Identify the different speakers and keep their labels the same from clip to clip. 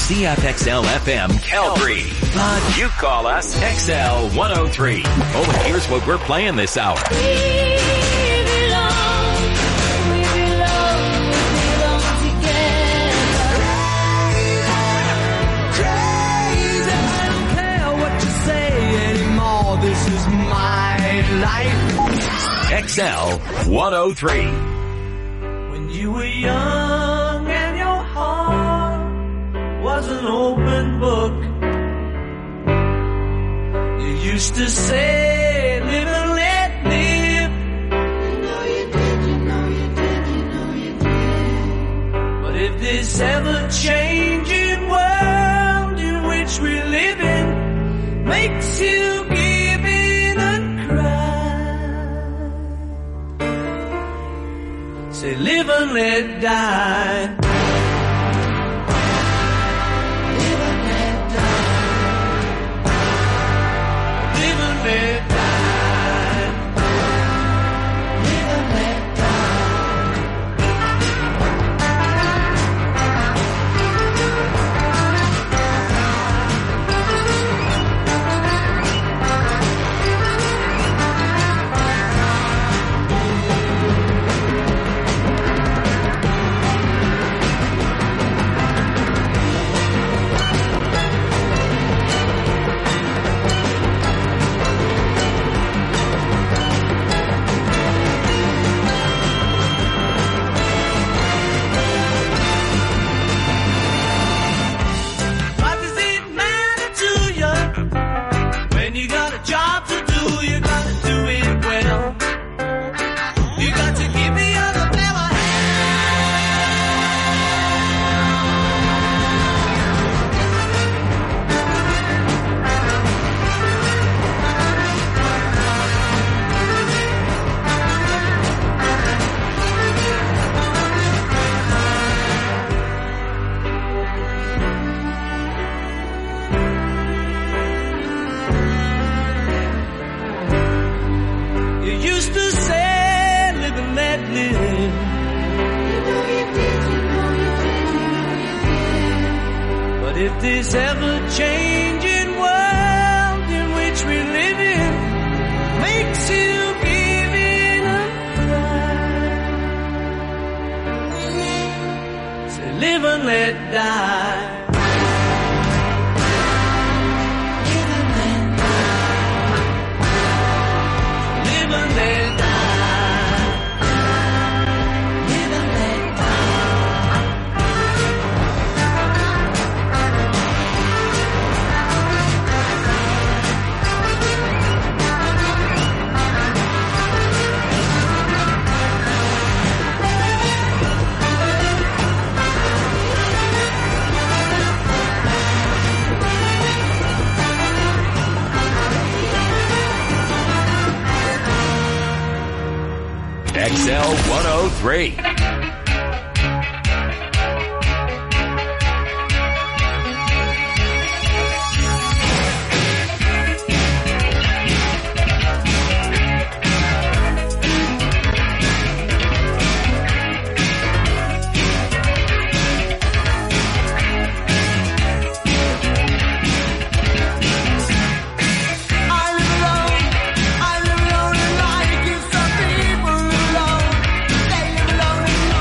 Speaker 1: CFXL FM Calgary. But you call us XL 103. Oh, and here's what we're playing this hour.
Speaker 2: This is my life.
Speaker 1: XL 103.
Speaker 2: When you were young and your heart was an open book, you used to say, live and let live. You know you did, you know you did, you know you did. But if this ever-changing world in which we live in makes you give in and cry, say live and let die. Live and let die. Live and let die. Live and let this ever-changing world in which we live in makes you give in and cry, say live and let die. Live and let die. Live and let die. Live and let die.
Speaker 1: XL 103.
Speaker 2: I live alone and I give some people alone. They live alone and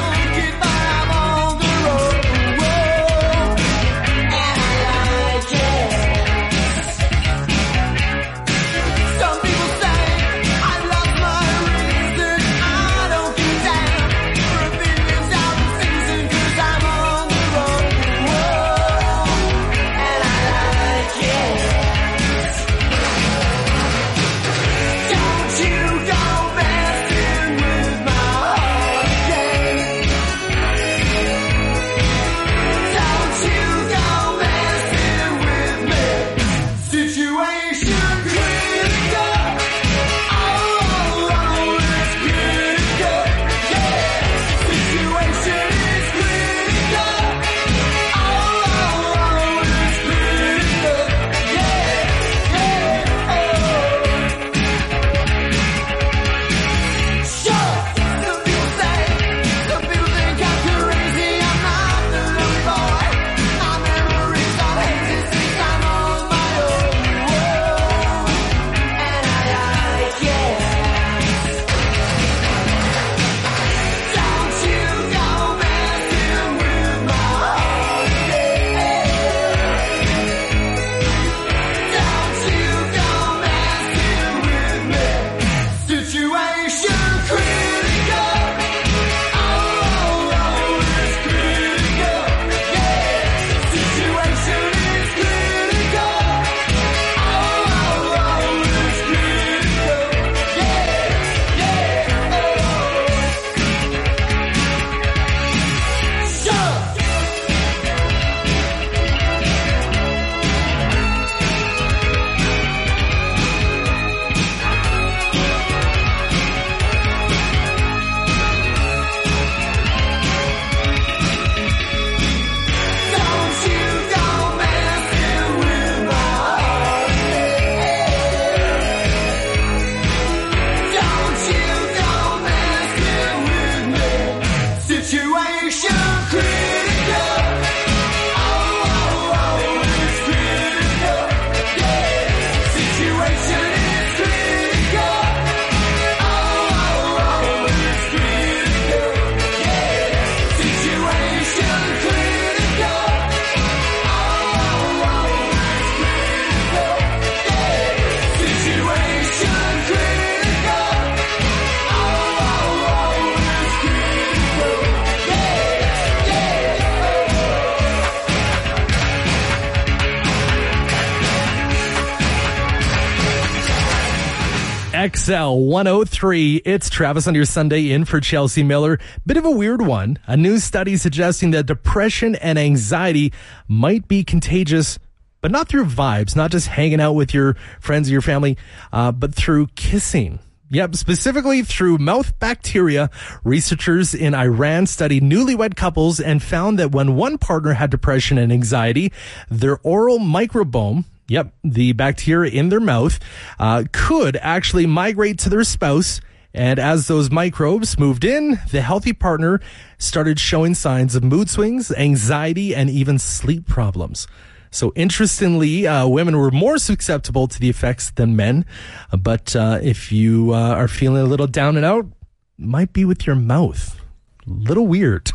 Speaker 3: XL 103. It's Travis on your Sunday in for Chelsea Miller. Bit of a weird one. A new study suggesting that depression and anxiety might be contagious, but not through vibes, not just hanging out with your friends or your family, but through kissing. Yep, specifically through mouth bacteria. Researchers in Iran studied newlywed couples and found that when one partner had depression and anxiety, their oral microbiome, yep, the bacteria in their mouth, could actually migrate to their spouse. And as those microbes moved in, the healthy partner started showing signs of mood swings, anxiety, and even sleep problems. So interestingly, women were more susceptible to the effects than men. But if you are feeling a little down and out, might be with your mouth. Little weird.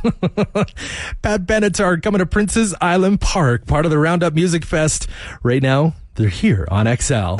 Speaker 3: Pat Benatar coming to Prince's Island Park, part of the Roundup Music Fest. Right now, they're here on XL.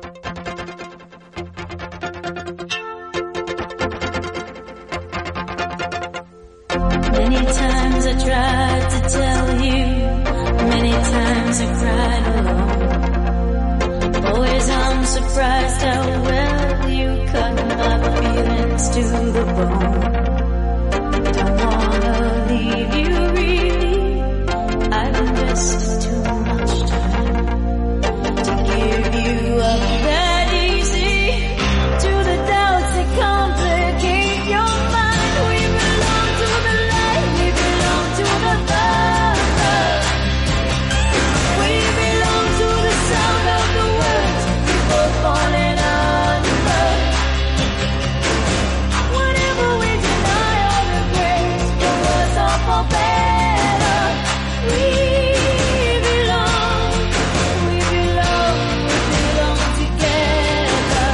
Speaker 4: Many times I tried to tell you, many times I cried alone. Always I'm surprised how well you cut my feelings to the bone. Don't wanna leave you really, I've invested too much time to give you up that easy, to the doubts that complicate your mind. We belong to the light, we belong to the fire. We belong to the sound of the words before falling under. Whenever we deny all the grace, for worse or for better, we belong together.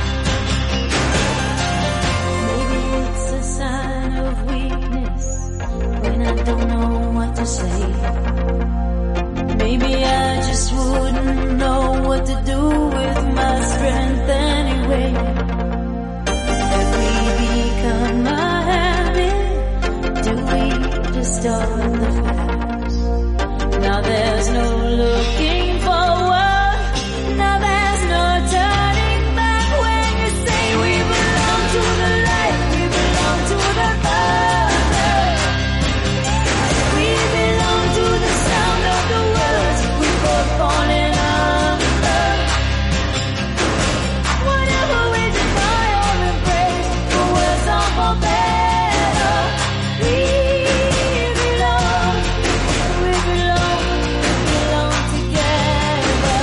Speaker 4: Maybe it's a sign of weakness when I don't know what to say. Maybe I just wouldn't know what to do with my strength anyway. Have we become a habit? Do we distort the facts? Now there's no looking forward. Now there's no turning back when you say we belong to the light, we belong to the Father. We belong to the sound of the words we both falling under. Whatever we deny or embrace, for worse or for better, we belong together.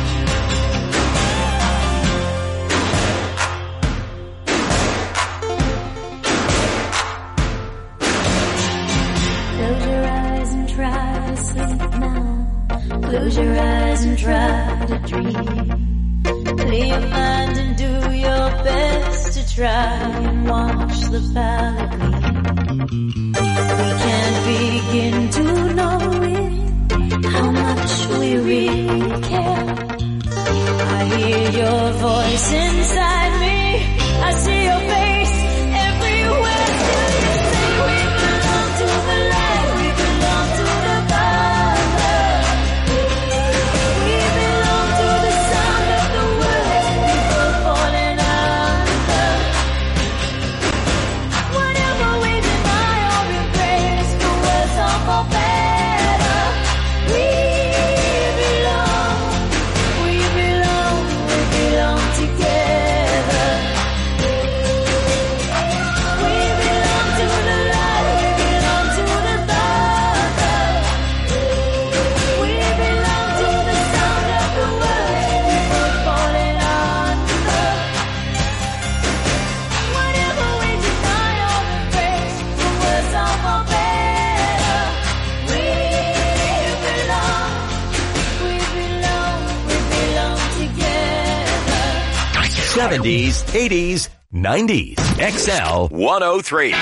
Speaker 4: Close your eyes and try to sleep now. Close your eyes and try to dream. Clear your mind and do your best to try and watch the palette gleam. We can't begin to know it, how much we really care. I hear your voice inside me, I see your face
Speaker 1: 70s, 80s, 90s. XL 103.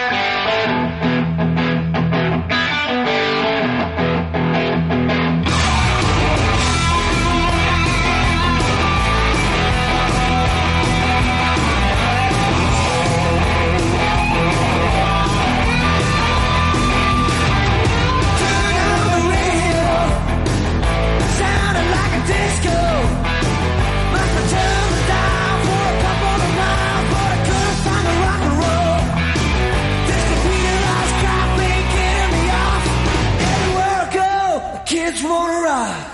Speaker 2: Kids wanna rock.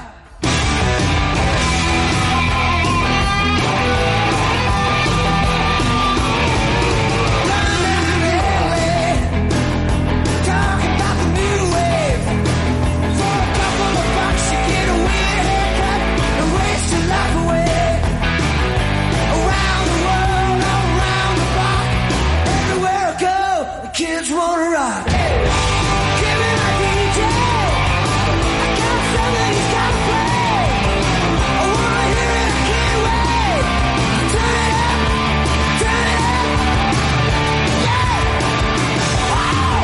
Speaker 2: Talking about the new wave. For a couple of bucks you get a weird haircut and waste your life away. Around the world, all around the block, everywhere I go, the kids wanna rock. Hey, give me my DJ. Somebody's gotta play. I wanna hear it, I can't wait. Turn it up, turn it up. Yeah. Wow.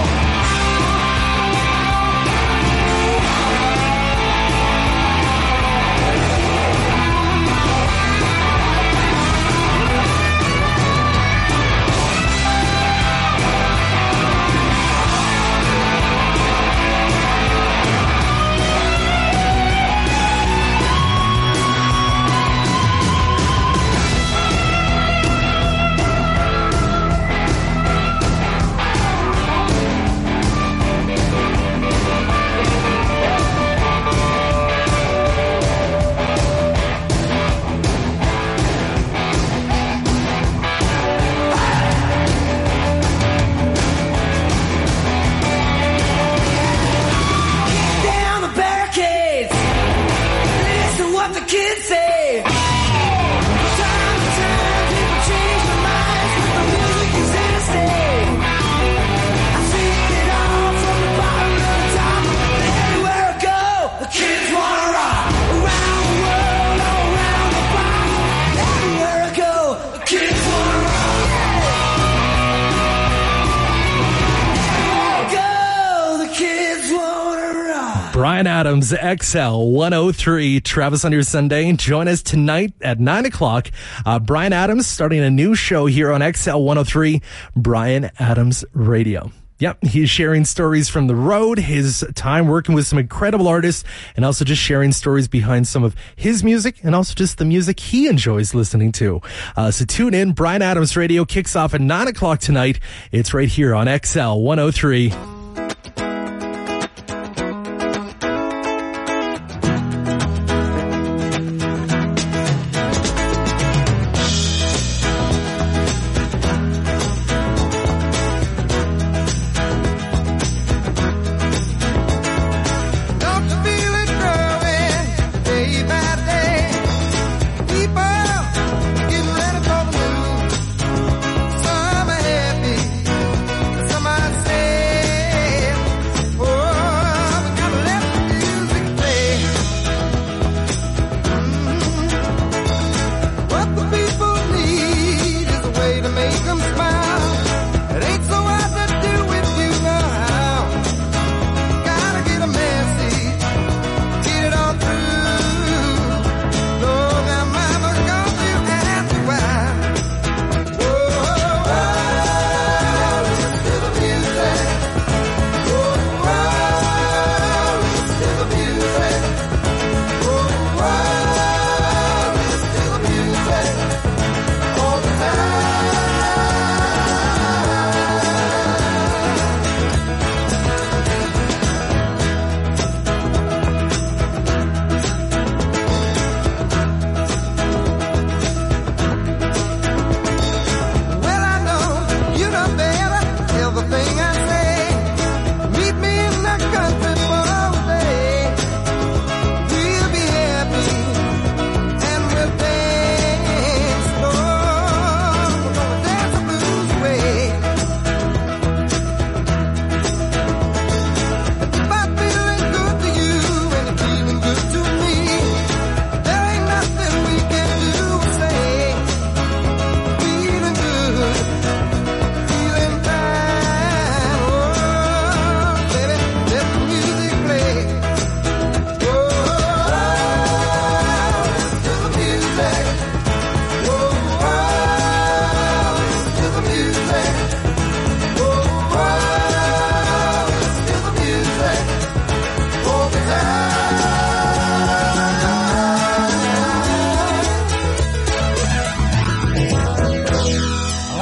Speaker 2: Down the barricades. Listen what the kids say. From time to time, people change their minds, but the music is here to stay. I see it all from the bottom to the top. Everywhere I go, the kids wanna rock. Around the world, all around the block. Everywhere I go, the kids wanna rock. Everywhere I go, the kids wanna rock.
Speaker 3: Bryan Adams, XL 103. Travis on your Sunday. Join us tonight at 9 o'clock. Bryan Adams starting a new show here on XL 103, Bryan Adams Radio. Yep, he's sharing stories from the road, his time working with some incredible artists, and also just sharing stories behind some of his music and also just the music he enjoys listening to. So tune in. Bryan Adams Radio kicks off at 9 o'clock tonight. It's right here on XL 103.
Speaker 5: Don't you feel it growing day by day? People getting ready for the move. Some are happy, some are sad.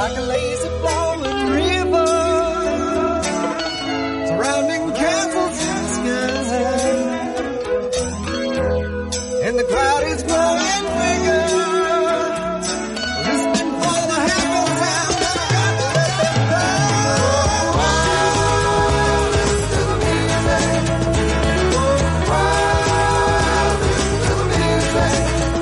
Speaker 5: like a lazy flowing river, surrounding castles in the sky, and the crowd is growing bigger, listening for the happy sound, and I got to let them know. Listen to the music, listen to the music.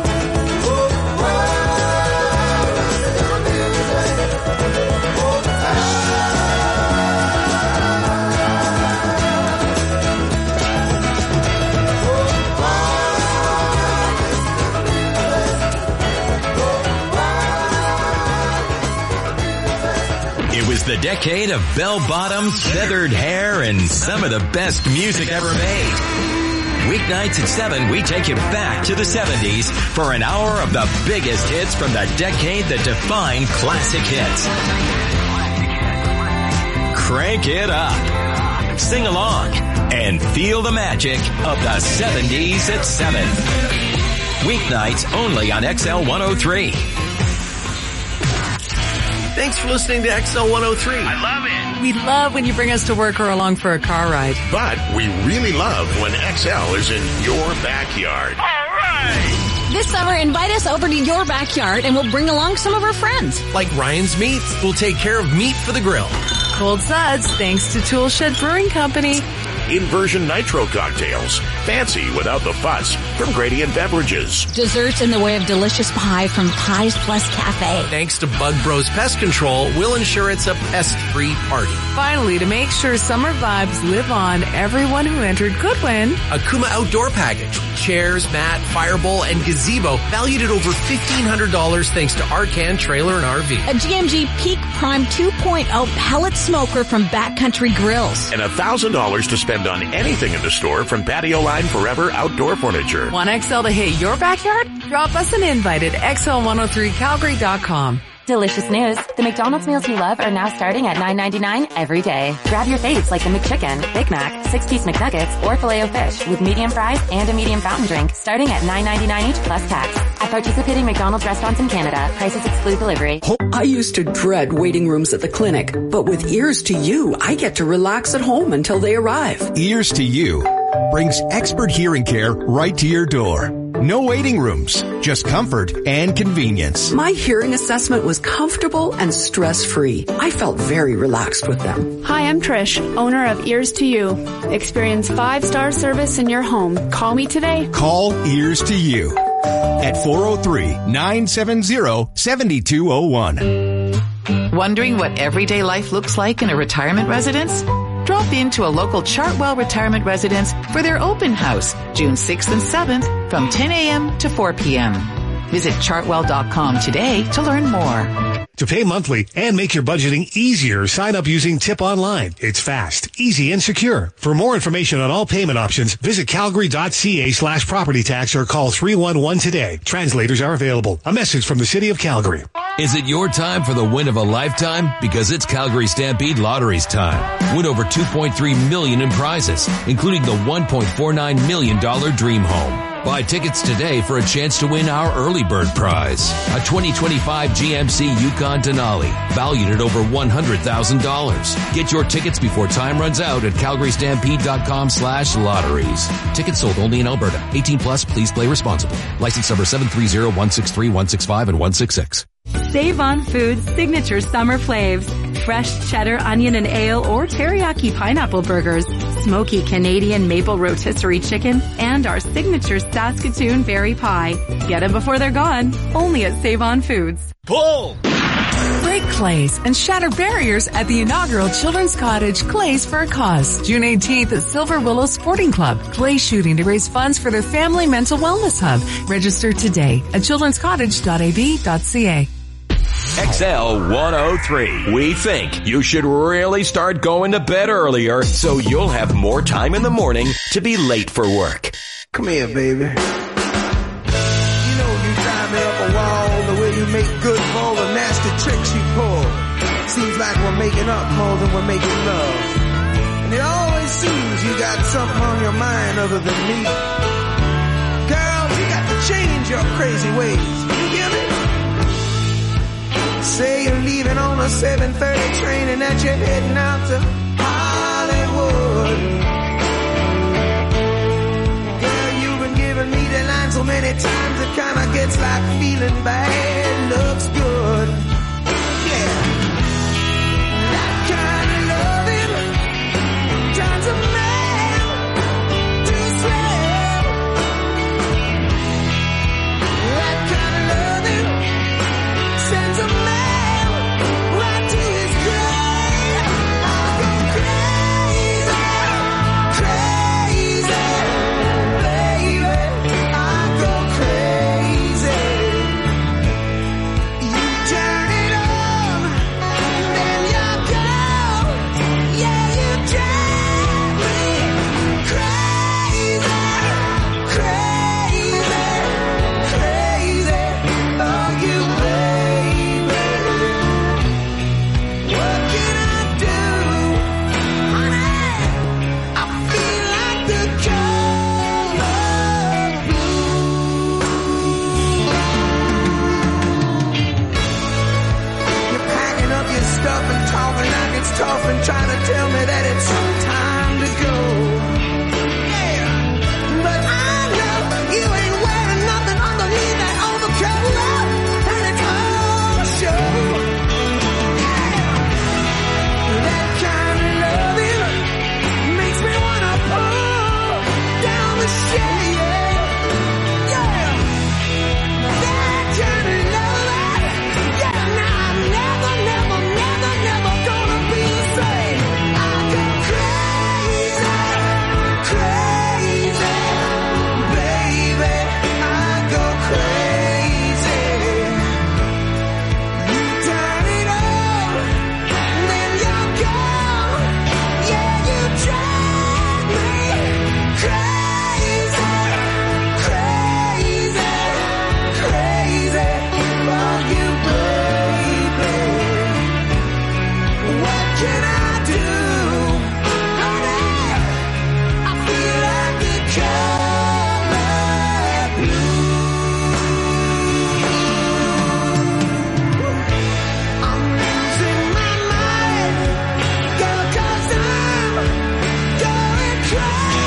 Speaker 1: It was the decade of bell-bottoms, feathered hair, and some of the best music ever made. Weeknights at 7, we take you back to the 70s for an hour of the biggest hits from the decade that defined classic hits. Crank it up, sing along, and feel the magic of the 70s at 7. Weeknights only on XL 103.
Speaker 6: Thanks for listening to XL 103.
Speaker 1: I love it.
Speaker 7: We love when you bring us to work or along for a car ride.
Speaker 8: But we really love when XL is in your backyard.
Speaker 1: All right.
Speaker 9: This summer, invite us over to your backyard and we'll bring along some of our friends.
Speaker 6: Like Ryan's Meats, we'll take care of meat for the grill.
Speaker 7: Cold Suds, thanks to Toolshed Brewing Company.
Speaker 8: Inversion Nitro cocktails. Fancy without the fuss from Gradient Beverages.
Speaker 9: Desserts in the way of delicious pie from Pies Plus Cafe.
Speaker 6: Thanks to Bug Bros Pest Control, we'll ensure it's a pest-free party.
Speaker 7: Finally, to make sure summer vibes live on, everyone who entered could win
Speaker 6: A Kuma Outdoor Package. Chairs, mat, firebowl, and gazebo valued at over $1,500 thanks to Arcan Trailer and RV.
Speaker 9: A GMG Peak Prime 2.0 pellet smoker from Backcountry Grills.
Speaker 8: And $1,000 to spend on anything in the store from Patio Line Forever Outdoor Furniture.
Speaker 7: Want XL to hit your backyard? Drop us an invite at xl103calgary.com.
Speaker 10: Delicious news. The McDonald's meals you love are now starting at $9.99 every day. Grab your faves like the McChicken, Big Mac, 6-piece McNuggets, or Filet-O-Fish with medium fries and a medium fountain drink starting at $9.99 each plus tax. At participating McDonald's restaurants in Canada, prices exclude delivery.
Speaker 11: I used to dread waiting rooms at the clinic, but with Ears to You, I get to relax at home until they arrive.
Speaker 12: Ears to You brings expert hearing care right to your door. No waiting rooms, just comfort and convenience.
Speaker 11: My hearing assessment was comfortable and stress-free. I felt very relaxed with them.
Speaker 13: Hi, I'm Trish, owner of Ears to You. Experience 5-star service in your home. Call me today.
Speaker 12: Call Ears to You at 403-970-7201.
Speaker 14: Wondering what everyday life looks like in a retirement residence? Drop into a local Chartwell retirement residence for their open house, June 6th and 7th from 10 a.m. to 4 p.m. Visit chartwell.com today to learn more.
Speaker 15: To pay monthly and make your budgeting easier, sign up using Tip Online. It's fast, easy, and secure. For more information on all payment options, visit calgary.ca/property tax or call 311 today. Translators are available. A message from the City of Calgary.
Speaker 16: Is it your time for the win of a lifetime? Because it's Calgary Stampede Lottery's time. Win over $2.3 million in prizes, including the $1.49 million Dream Home. Buy tickets today for a chance to win our early bird prize, a 2025 GMC Yukon Denali, valued at over $100,000. Get your tickets before time runs out at calgarystampede.com/lotteries. Tickets sold only in Alberta. 18 plus, please play responsibly. License number 730-163, 165, and 166.
Speaker 17: Save on Foods signature summer flaves. Fresh cheddar, onion, and ale or teriyaki pineapple burgers, smoky Canadian maple rotisserie chicken, and our signature Saskatoon berry pie. Get them before they're gone. Only at Save on Foods.
Speaker 6: Pull!
Speaker 7: Break clays and shatter barriers at the inaugural Children's Cottage Clays for a Cause. June 18th at Silver Willow Sporting Club. Clay shooting to raise funds for their family mental wellness hub. Register today at childrenscottage.ab.ca.
Speaker 1: XL 103. We think you should really start going to bed earlier so you'll have more time in the morning to be late for work.
Speaker 5: Come here, baby. You know you drive me up a wall the way you make good for all the nasty tricks you pull. Seems like we're making up more than we're making love. And it always seems you got something on your mind other than me. Girl, you got to change your crazy ways. You get me? Say you're leaving on a 7:30 train and that you're heading out to Hollywood. Girl, you've been giving me the line so many times it kinda gets like feeling bad looks good. Yeah. That kind of loving turns a man to slave. That kind of loving sends a man right to his grave. I go crazy, crazy, baby. I go crazy. You turn it on, then you go. Yeah, you drive me crazy, crazy, crazy. Oh, you baby. What can I do, honey? I feel like the color blue. You're packing up your stuff and talking like it's tough and trying to tell me that it's time to go. Yeah, but I know you ain't wearing nothing underneath that overcoat, and it's all show. That kind of loving makes me wanna pull down the shade. Yeah, that kind of loving. Yeah, now I'm never, never, never, never gonna be the same. I go crazy, crazy, baby. I go crazy. You turn it on, then you go. Yeah, you drive me crazy, crazy, crazy for you, baby. What can I do, honey? I feel like the color blue. I'm losing my mind, girl, 'cause I'm going crazy.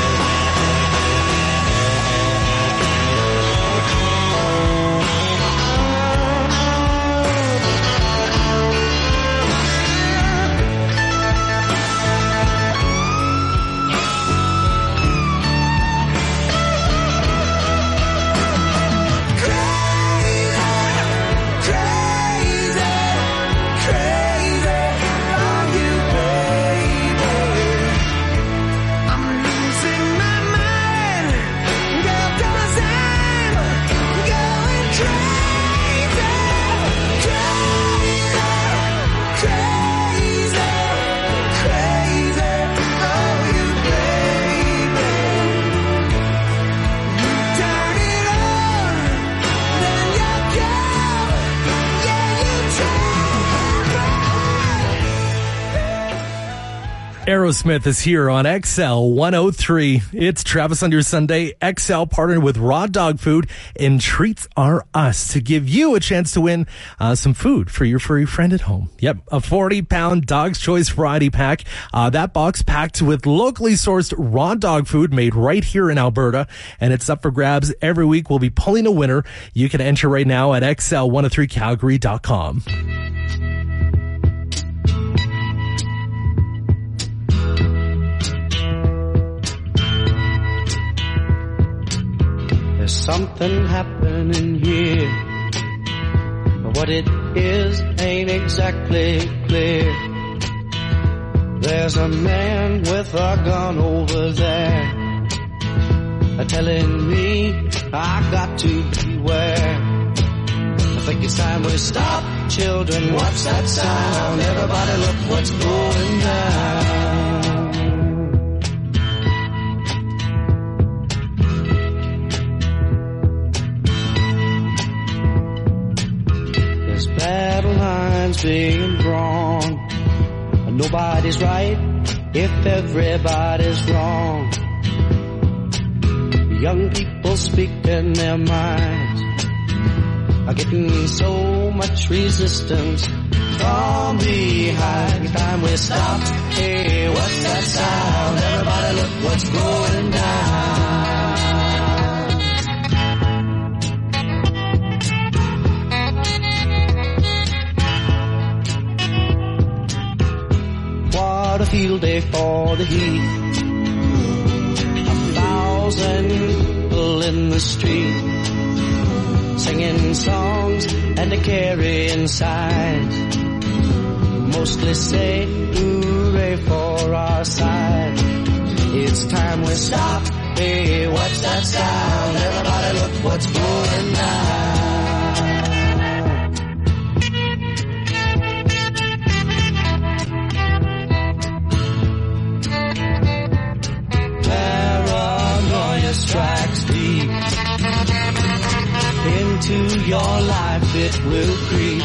Speaker 5: Crazy, crazy, for you, baby. I'm losing my mind, girl, 'cause I'm going crazy, crazy, crazy, crazy, for you, baby. You turn it on, then you go. Yeah, you
Speaker 3: Aerosmith is here on XL 103. It's Travis on your Sunday. XL partnered with Raw Dog Food and Treats R Us to give you a chance to win some food for your furry friend at home. Yep, a 40-pound Dog's Choice variety pack. That box packed with locally sourced raw dog food made right here in Alberta, and it's up for grabs every week. We'll be pulling a winner. You can enter right now at xl103calgary.com.
Speaker 2: There's something happening here, but what it is ain't exactly clear. There's a man with a gun over there, telling me I got to beware. I think it's time we stop, children, watch that sound. Everybody look what's going down. There's battle lines being drawn. Nobody's right if everybody's wrong. Young people speak in their minds are getting so much resistance from behind. Time we stop. Hey, what's that sound? Everybody look what's going down. What a field day for the heat. 1,000 people in the street, singing songs and a carrying signs. Mostly say hooray for our side. It's time we stop. Hey, what's that sound? Everybody look what's going down. Paranoia strikes deep. Into your life it will creep.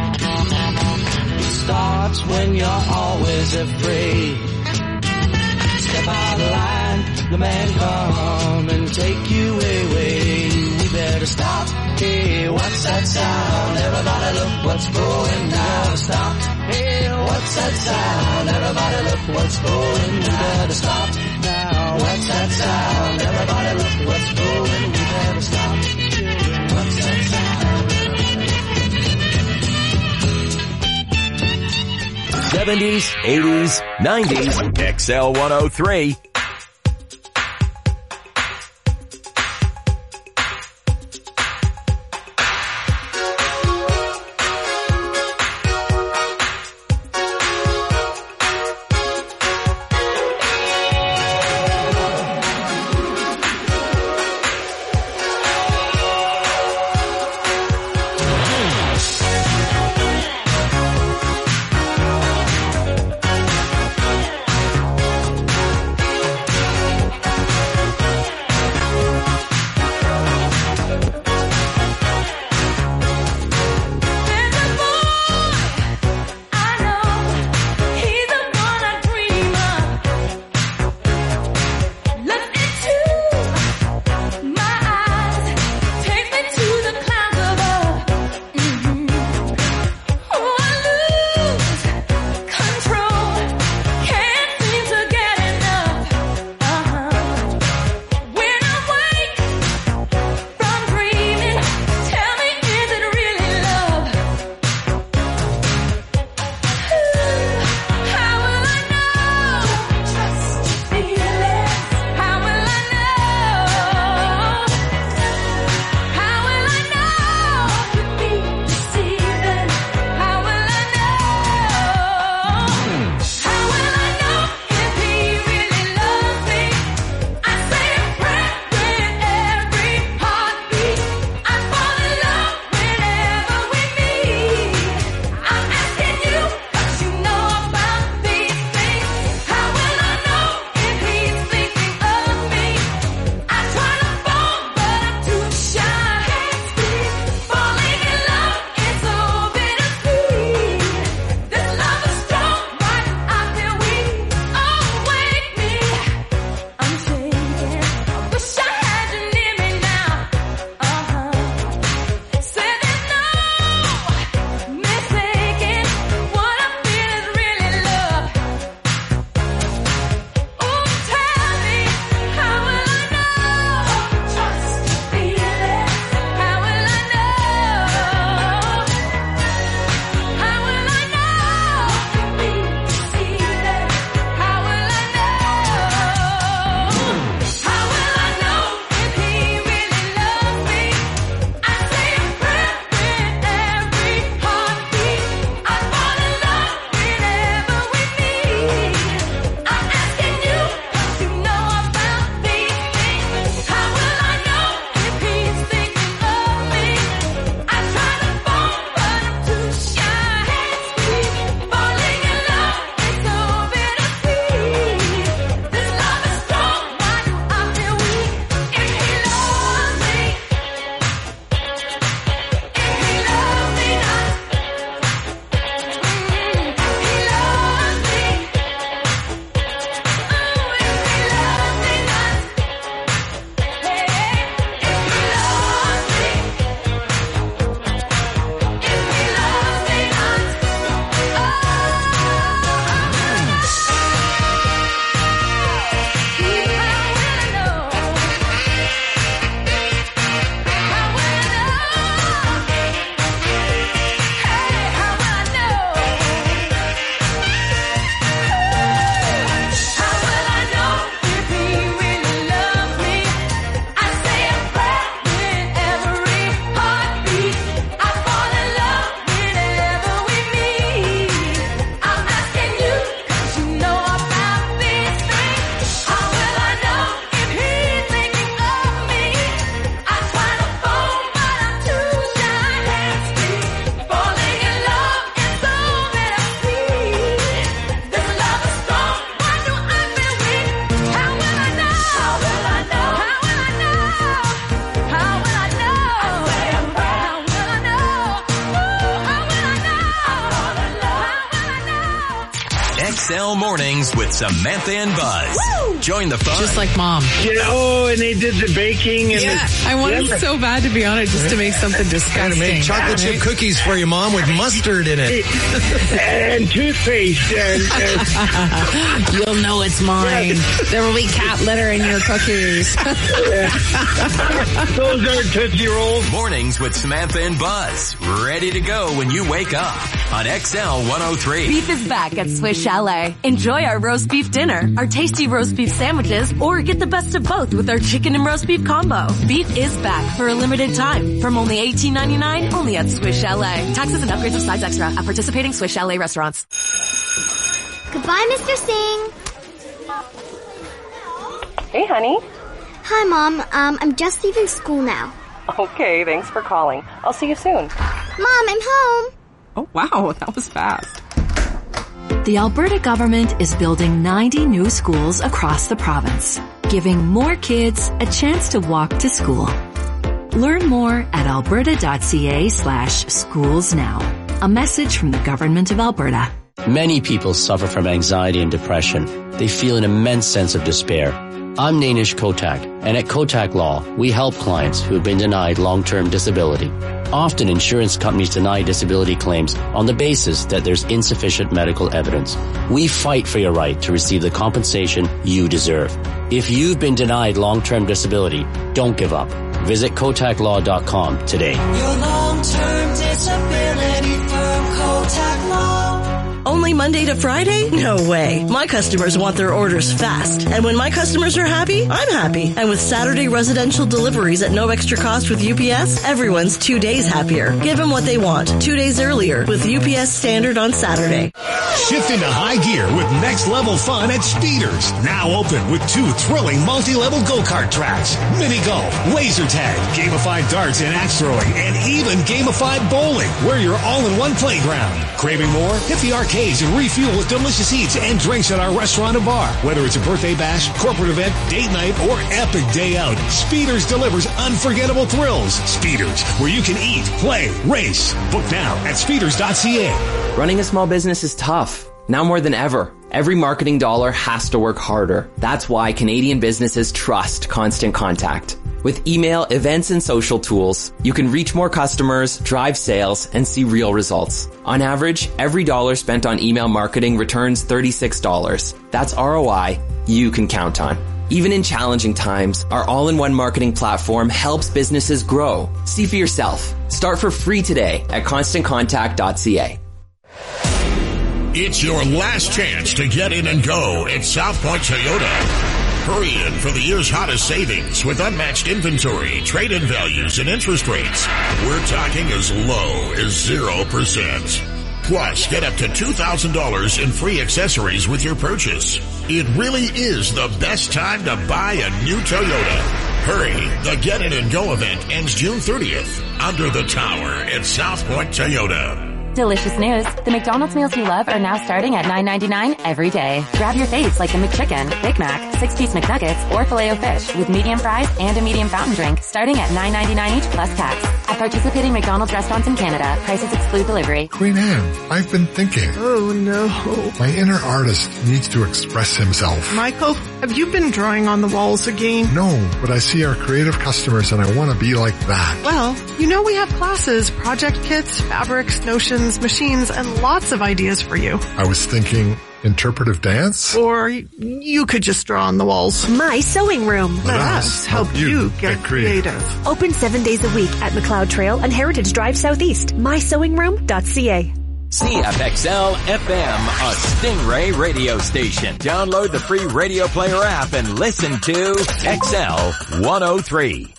Speaker 2: Starts when you're always afraid. Step out of line, the man come and take you away. We better stop. Hey, what's that sound? Everybody look what's going down. Stop. Hey, what's that sound? Everybody look what's going down. We better stop now. What's that sound? Everybody look what's going. We better stop. What's that sound?
Speaker 1: 70s, 80s, 90s, XL 103. XL Mornings with Samantha and Buzz.
Speaker 9: Woo!
Speaker 1: Join the fun.
Speaker 18: Just like Mom.
Speaker 19: And they did the baking. And
Speaker 18: I wanted so bad to be on it just to make something disgusting.
Speaker 6: To make chocolate chip cookies for you, Mom, with mustard in it.
Speaker 19: And toothpaste.
Speaker 18: You'll know it's mine. There will be cat litter in your cookies.
Speaker 19: Those are Tootsie Rolls.
Speaker 1: Mornings with Samantha and Buzz. Ready to go when you wake up on XL 103.
Speaker 20: Beef is back at Swiss Chalet. Enjoy our roast beef dinner, our tasty roast beef sandwiches, or get the best of both with our chicken and roast beef combo. Beef is back for a limited time from only $18.99 only at Swiss Chalet. Taxes and upgrades of size extra at participating Swiss Chalet restaurants.
Speaker 21: Goodbye, Mr. Singh.
Speaker 22: Hey, honey.
Speaker 21: Hi, Mom. I'm just leaving school now.
Speaker 22: Okay, thanks for calling. I'll see you soon.
Speaker 21: Mom, I'm home.
Speaker 18: Oh, wow, that was fast.
Speaker 23: The Alberta government is building 90 new schools across the province, giving more kids a chance to walk to school. Learn more at alberta.ca/schools-now. A message from the Government of Alberta.
Speaker 24: Many people suffer from anxiety and depression. They feel an immense sense of despair. I'm Nainish Kotak, and at Kotak Law, we help clients who have been denied long-term disability. Often insurance companies deny disability claims on the basis that there's insufficient medical evidence. We fight for your right to receive the compensation you deserve. If you've been denied long-term disability, don't give up. Visit KotakLaw.com today.
Speaker 2: Your long-term disability firm, Kotak Law.
Speaker 25: Only Monday to Friday? No way. My customers want their orders fast. And when my customers are happy, I'm happy. And with Saturday residential deliveries at no extra cost with UPS, everyone's 2 days happier. Give them what they want 2 days earlier with UPS Standard on Saturday.
Speaker 15: Shift into high gear with next level fun at Speeders. Now open with 2 thrilling multi-level go-kart tracks, mini golf, laser tag, gamified darts and axe throwing, and even gamified bowling, where you're all in one playground. Craving more? Hit the arcades and refuel with delicious eats and drinks at our restaurant and bar. Whether it's a birthday bash, corporate event, date night, or epic day out, Speeders delivers unforgettable thrills. Speeders, where you can eat, play, race. Book now at speeders.ca.
Speaker 26: Running a small business is tough. Now more than ever, every marketing dollar has to work harder. That's why Canadian businesses trust Constant Contact. With email, events, and social tools, you can reach more customers, drive sales, and see real results. On average, every dollar spent on email marketing returns $36. That's ROI you can count on. Even in challenging times, our all-in-one marketing platform helps businesses grow. See for yourself. Start for free today at ConstantContact.ca.
Speaker 8: It's your last chance to get in and go at South Point Toyota. Hurry in for the year's hottest savings with unmatched inventory, trade-in values, and interest rates. We're talking as low as 0%. Plus, get up to $2,000 in free accessories with your purchase. It really is the best time to buy a new Toyota. Hurry, the Get In and Go event ends June 30th under the tower at South Point Toyota.
Speaker 10: Delicious news. The McDonald's meals you love are now starting at $9.99 every day. Grab your faves like the McChicken, Big Mac, 6-piece McNuggets, or Filet-O-Fish with medium fries and a medium fountain drink starting at $9.99 each plus tax. At participating McDonald's restaurants in Canada, prices exclude delivery.
Speaker 27: Queen Anne, I've been thinking.
Speaker 28: Oh no.
Speaker 27: My inner artist needs to express himself.
Speaker 28: Michael, have you been drawing on the walls again?
Speaker 27: No, but I see our creative customers and I want to be like that.
Speaker 28: Well, you know we have classes, project kits, fabrics, notions, machines, and lots of ideas for you.
Speaker 27: I was thinking interpretive dance?
Speaker 28: Or you could just draw on the walls.
Speaker 29: My Sewing Room.
Speaker 27: Let us help you get creative.
Speaker 29: Open 7 days a week at McLeod Trail and Heritage Drive Southeast. MySewingRoom.ca.
Speaker 1: CFXL FM, a Stingray radio station. Download the free Radio Player app and listen to XL 103.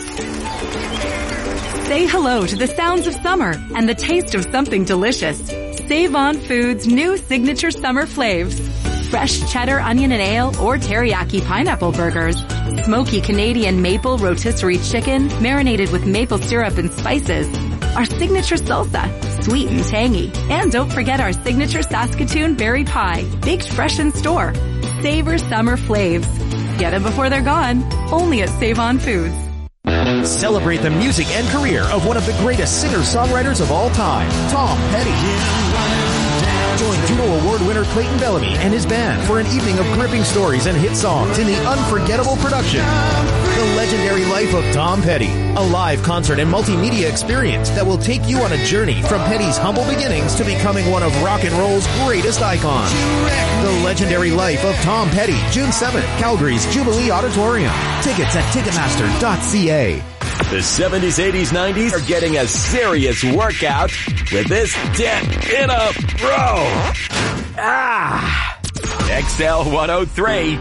Speaker 17: Say hello to the sounds of summer and the taste of something delicious. Save On Foods' new signature summer flavs. Fresh cheddar, onion and ale, or teriyaki pineapple burgers. Smoky Canadian maple rotisserie chicken, marinated with maple syrup and spices. Our signature salsa, sweet and tangy. And don't forget our signature Saskatoon berry pie, baked fresh in store. Savor summer flavs. Get them before they're gone. Only at Save On Foods.
Speaker 30: Celebrate the music and career of one of the greatest singer-songwriters of all time, Tom Petty. Join Juno Award Award winner Clayton Bellamy and his band for an evening of gripping stories and hit songs in the unforgettable production, The Legendary Life of Tom Petty, a live concert and multimedia experience that will take you on a journey from Petty's humble beginnings to becoming one of rock and roll's greatest icons. The Legendary Life of Tom Petty, June 7th, Calgary's Jubilee Auditorium. Tickets at Ticketmaster.ca.
Speaker 1: The 70s, 80s, 90s are getting a serious workout with this Dent in a Bro. XL 103.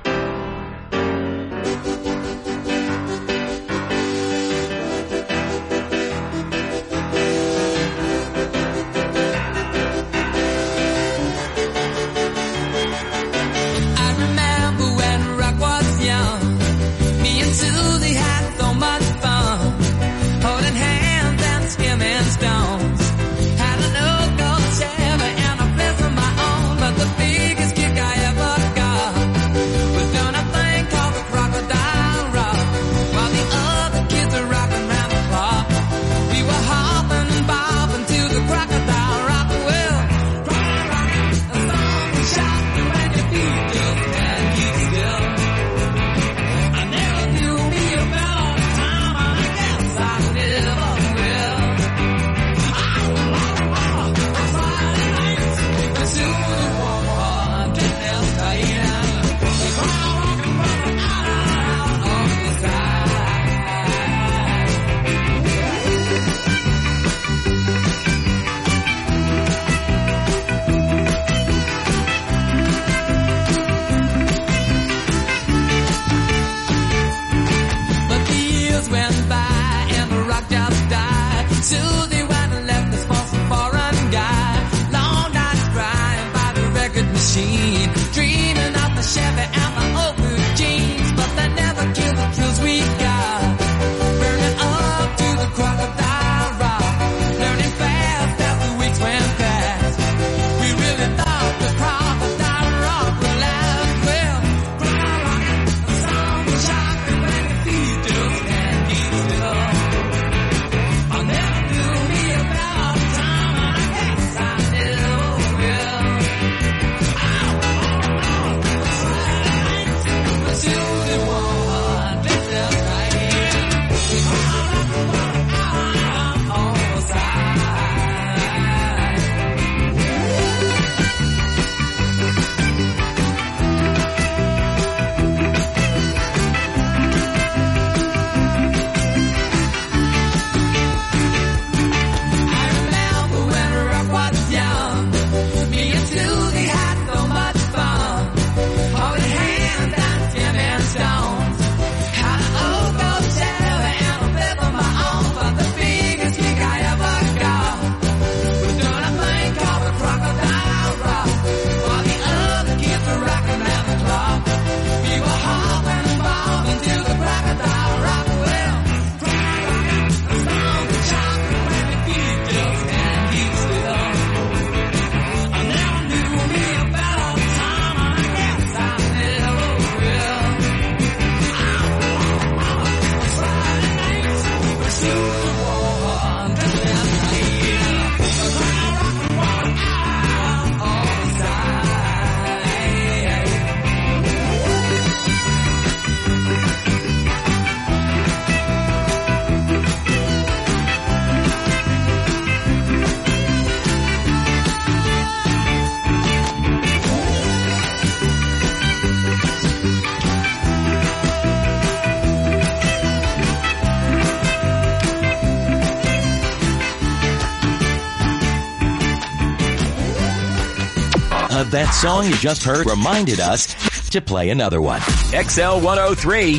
Speaker 1: That song you just heard reminded us to play another one. XL 103.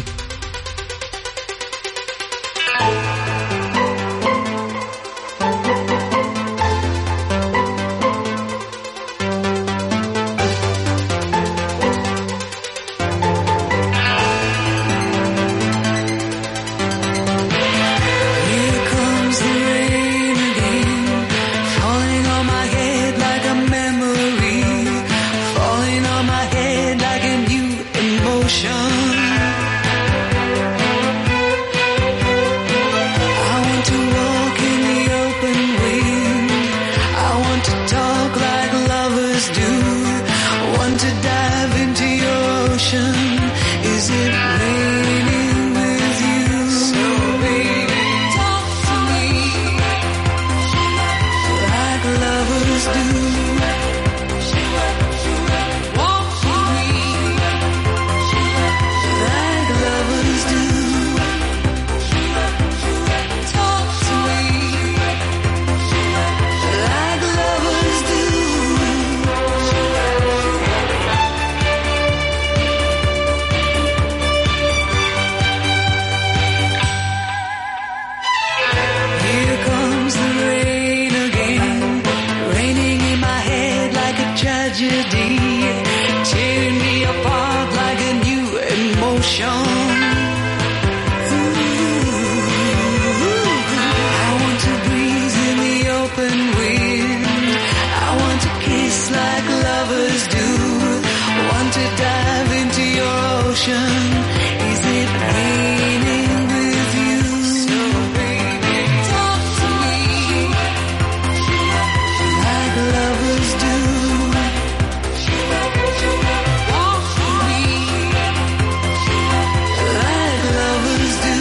Speaker 2: Falling on my head like a new emotion. Want to dive into your ocean. Is it raining with you? So baby, talk to me like lovers do. Walk with me like lovers do. Talk to me like lovers do. Here comes the rain again, raining in my head like a tragedy, tearing me apart like a new emotion. I want to breathe in the open wind. I want to kiss like lovers do. Want to dive into your ocean. Is it raining with you? So baby, talk to me like lovers do. Walk with me like lovers do.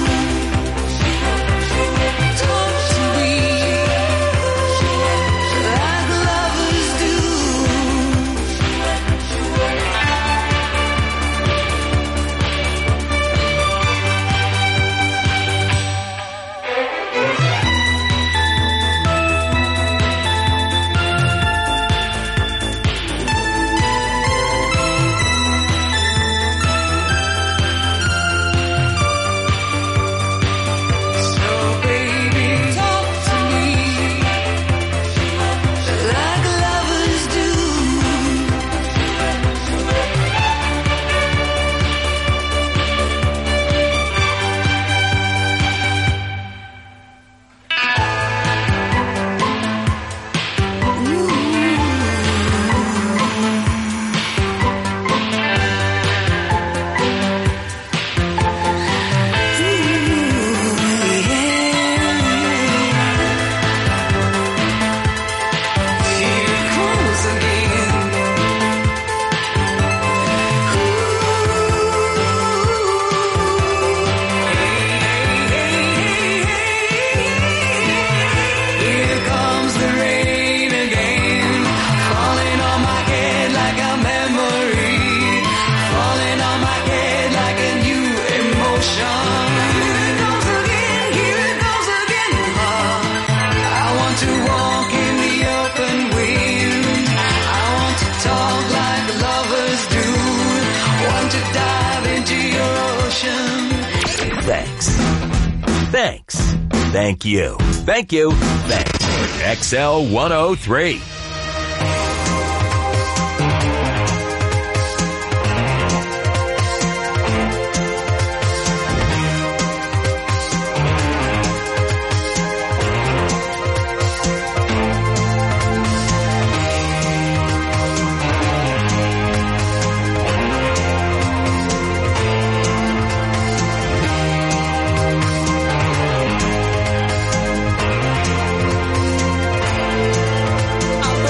Speaker 2: Talk to me like lovers do. So baby, talk to me like lovers do. Here it comes again. Here comes the rain again, falling on my head like a memory, falling on my head like a new emotion. Here it goes again, here it goes again. I want to walk in the open wind. I want to talk like lovers do. Want to dive into your ocean.
Speaker 1: Thanks. Thanks. Thank you. Thank you. Thanks. XL 103.
Speaker 2: I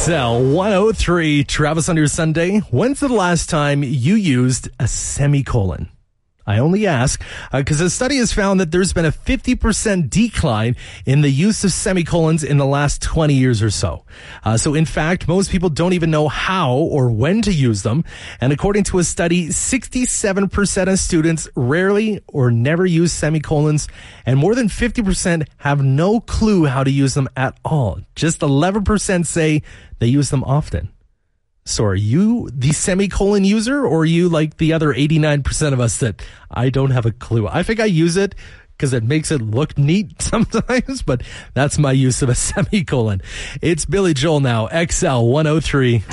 Speaker 3: XL 103, Travis on your Sunday. When's the last time you used a semicolon? I only ask because a study has found that there's been a 50% decline in the use of semicolons in the last 20 years or so. So in fact, most people don't even know how or when to use them. And according to a study, 67% of students rarely or never use semicolons, and more than 50% have no clue how to use them at all. Just 11% say they use them often. So are you the semicolon user, or are you like the other 89% of us that I don't have a clue? I think I use it because it makes it look neat sometimes, but that's my use of a semicolon. It's Billy Joel now, XL 103.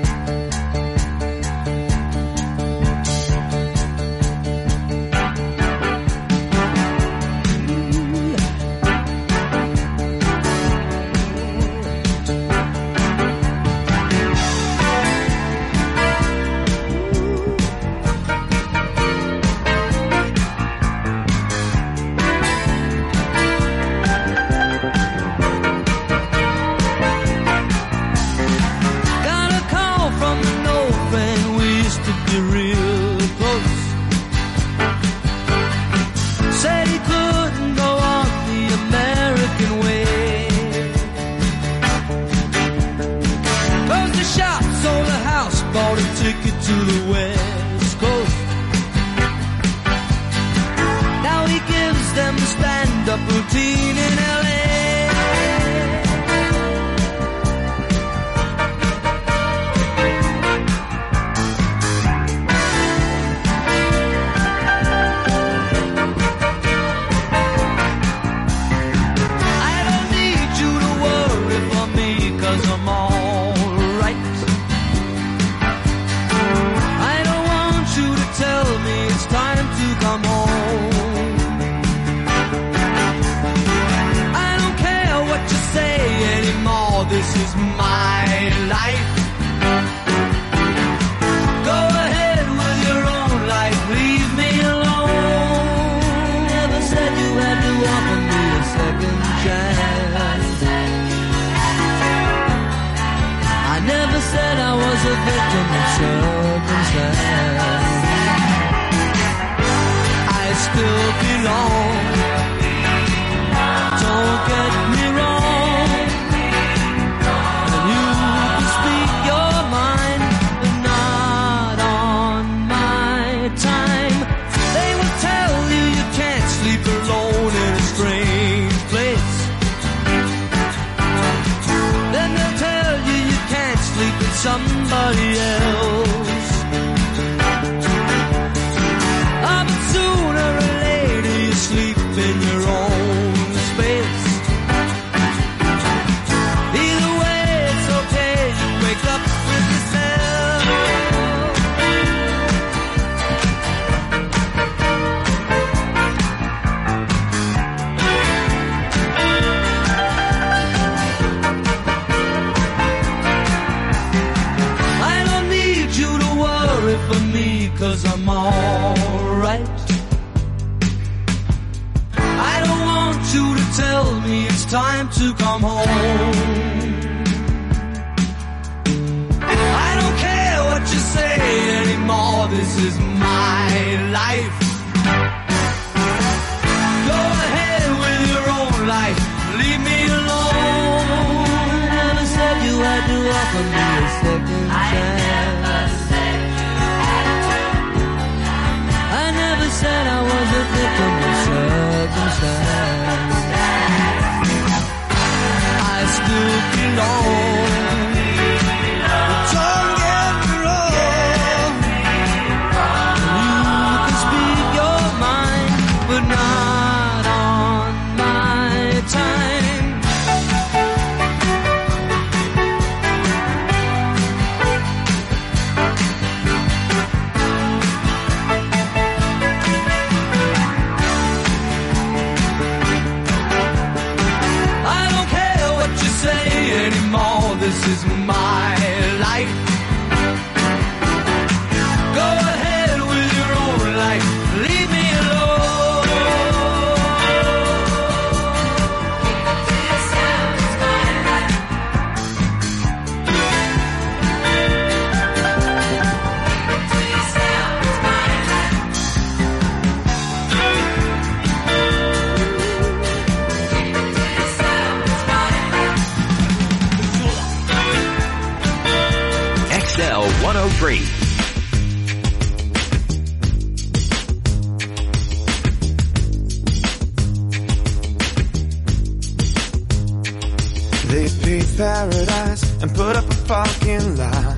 Speaker 2: Somebody else. But sooner or later you sleep in your own space. Either way it's okay, you wake up with cause I'm alright. I don't want you to tell me it's time to come home. I don't care what you say anymore, this is my life. Go ahead with your own life, leave me alone. Never said you had to offer me a second chance. Said I was a victim of circumstance. I still belong. Don't get me wrong. You can speak your mind, but not on my time. This is my life. Go ahead with your own life. Leave me alone.
Speaker 1: 103.
Speaker 4: They paved paradise and put up a fucking lie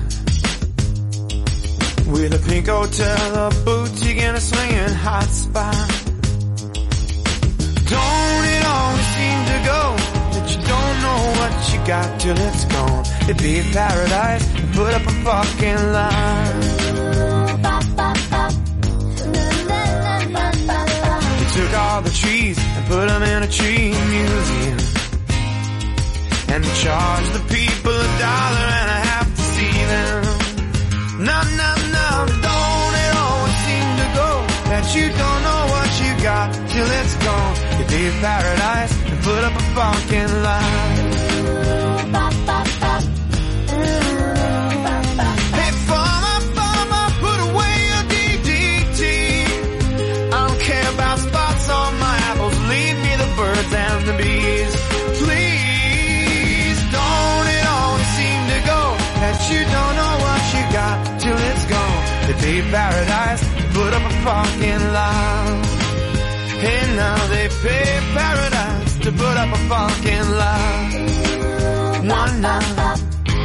Speaker 4: with a pink hotel, a boutique, and a swinging hot spot. Don't it always seem to go that you don't know what you got till it's gone? They paved paradise and put up a fucking lie. They took all the trees and put them in a tree museum. And charge the people $1.50 to see them. No, no, no, don't it always seem to go that you don't know what you got till it's gone? You paved paradise and put up a fucking lie. Hey, farmer, put away your DDT. I don't care about spots on my apples. Leave me the birds and the bees, please. That you don't know what you got till it's gone. They paved paradise, put up a fucking lie. Hey, now they paved paradise to put up a fucking lie. One night.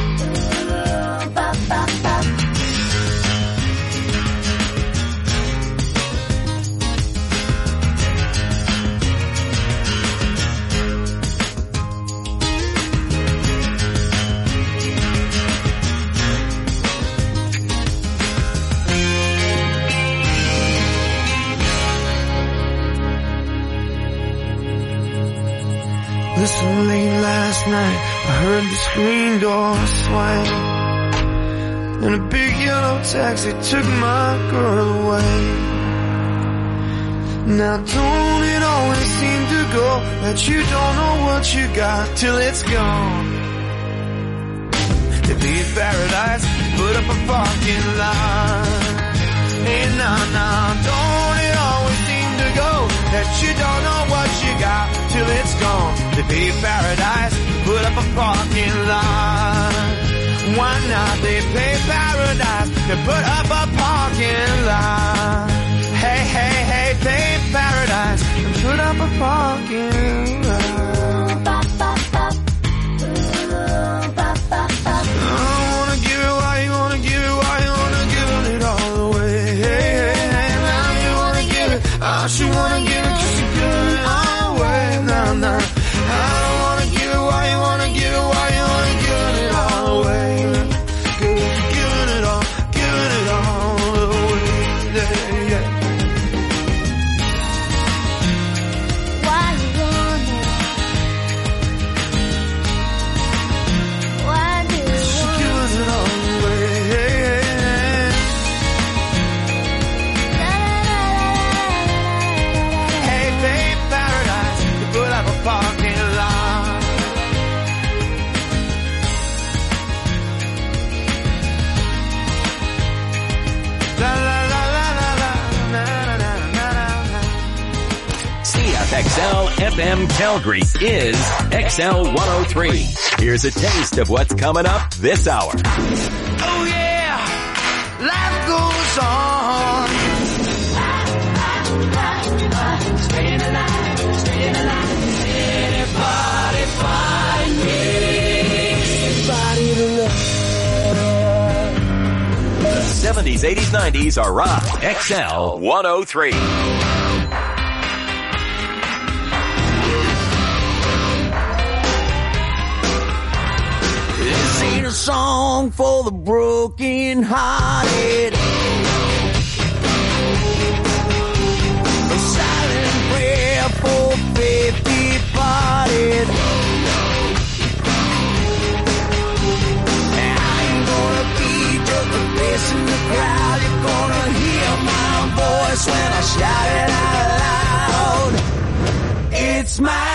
Speaker 4: Listen, late last night, I heard the screen door swing, and a big yellow taxi took my girl away. Now don't it always seem to go that you don't know what you got till it's gone? They paved paradise, put up a fucking line. Hey, nah, don't it always seem to go that you don't know what you got till it's gone? They paved paradise, put up a parking lot. Why not? They paved paradise, they put up a parking lot. Hey, paved paradise, and put up a parking lot. I wanna give it why you wanna give it, why you wanna give it all away. Hey, now you wanna give it, I should wanna give it, 'cause you're giving it all away. Nah. I don't wanna give it, why you wanna give it, why you wanna give it all away. Giving it all away. Yeah.
Speaker 21: Why you want it? Why do you want it?
Speaker 4: Giving it all away. Hey, babe, paradise, you put up a parking lot. La la la la la la na na na na na.
Speaker 1: CFXL FM Calgary is XL 103. Here's a taste of what's coming up this hour.
Speaker 4: Oh yeah, life goes on. Staying alive. Anybody find me? Anybody to love?
Speaker 1: The 70s, 80s, 90s are rock. XL 103.
Speaker 4: This ain't a song for the broken hearted. A silent prayer for faith departed. I ain't gonna be just a face in the crowd. You're gonna hear my voice when I shout it out loud. It's my